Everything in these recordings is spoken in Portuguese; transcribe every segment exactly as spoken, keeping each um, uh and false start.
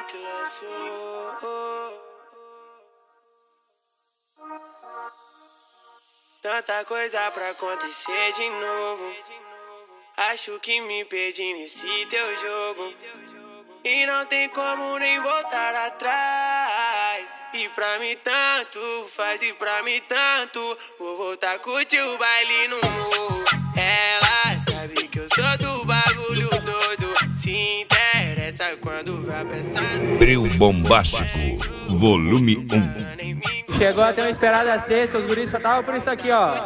que lançou. Tanta coisa pra acontecer de novo. Acho que me perdi nesse teu jogo. E não tem como nem voltar atrás. E pra mim tanto faz, e pra mim tanto. Vou voltar a curtir o baile no morro. Ela sabe que eu sou do bagulho todo. Se interessa quando vai pensar. Trio Bombástico, volume um. Chegou até uma esperada das sextas, os guris só tava por isso aqui, ó.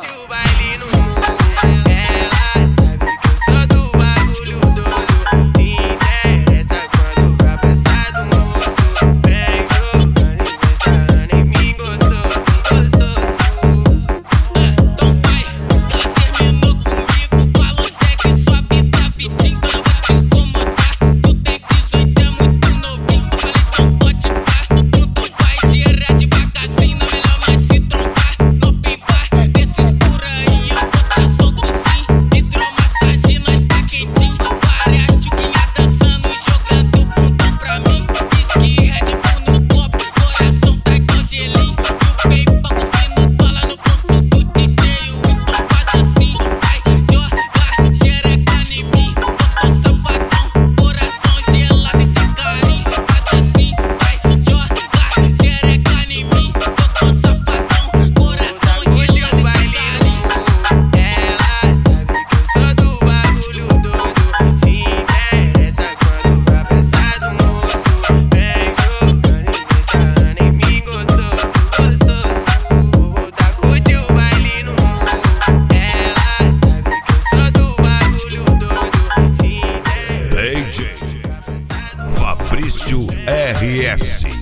Fabrício R S